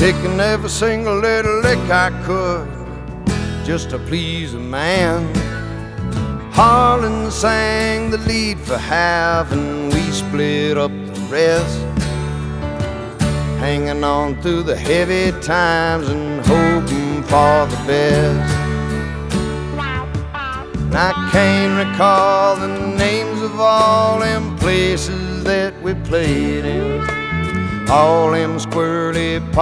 picking every single little lick I could just to please a man. Harlan sang the lead for half and we split up the rest, hanging on through the heavy times and hoping for the best. And I can't recall the names of all them places that we played in, all them squirrely